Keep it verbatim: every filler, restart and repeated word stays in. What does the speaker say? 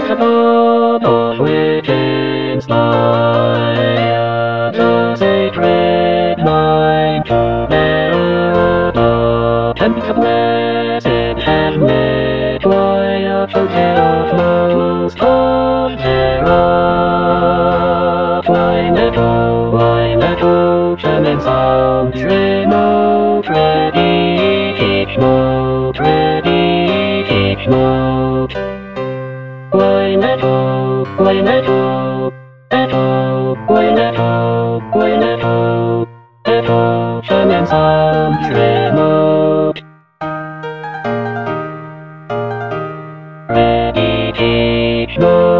It's a part of witches lie, the sacred mind to Merida. And the blessed hamlet, why a token of most of Terra. Why meadow, why meadow, German sound, remote, ready, teach note, ready, teach note. Why meadow, why meadow, meadow, why meadow, why meadow, meadow, German sound, remote. Ready, teach note.